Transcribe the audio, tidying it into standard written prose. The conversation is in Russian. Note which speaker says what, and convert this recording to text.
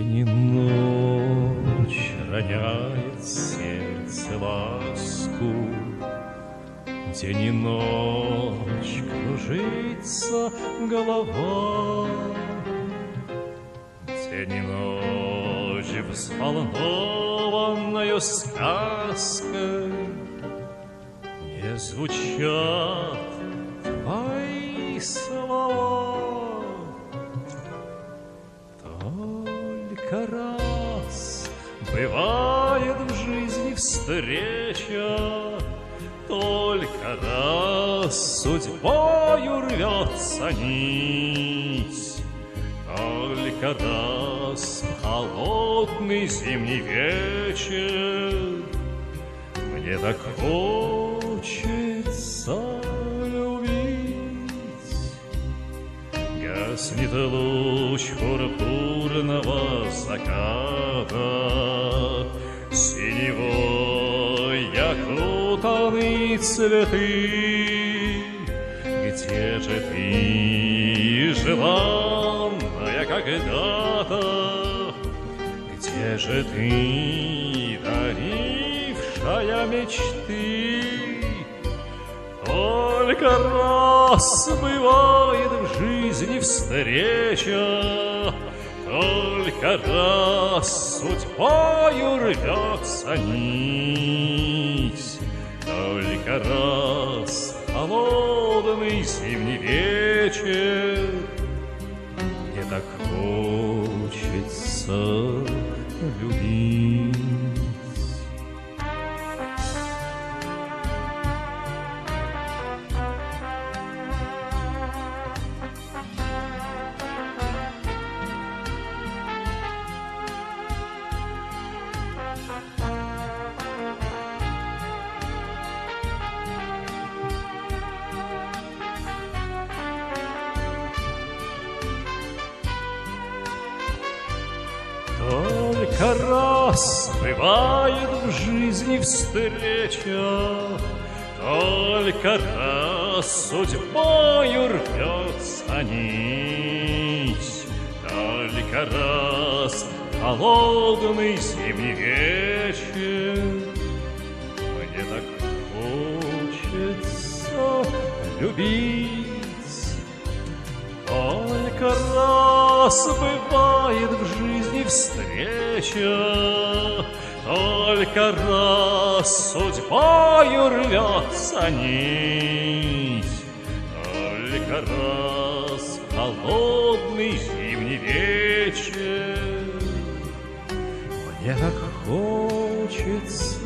Speaker 1: День и ночь роняет сердце ласку, день и ночь кружится голова, день и ночь взволнованною сказкой не звучат твои слова. Только раз бывает в жизни встреча, только раз судьбою рвется нить, только раз холодный зимний вечер мне так хочется любить. Гаснет луч пурпурного заката, синевой окутаны цветы. Где же ты, желанная когда-то? Где же ты, дарившая мечты? Только раз бывает в жизни встреча, только раз судьбою рвется нить, только раз холодный зимний вечер мне так хочется любить. Только раз бывает в жизни встреча, только раз судьбою рвется нить, только раз холодный зимний вечер мне так хочется любить. Только раз бывает в жизни встреча, только раз судьбою рвется нить, только раз холодный зимний вечер мне так хочется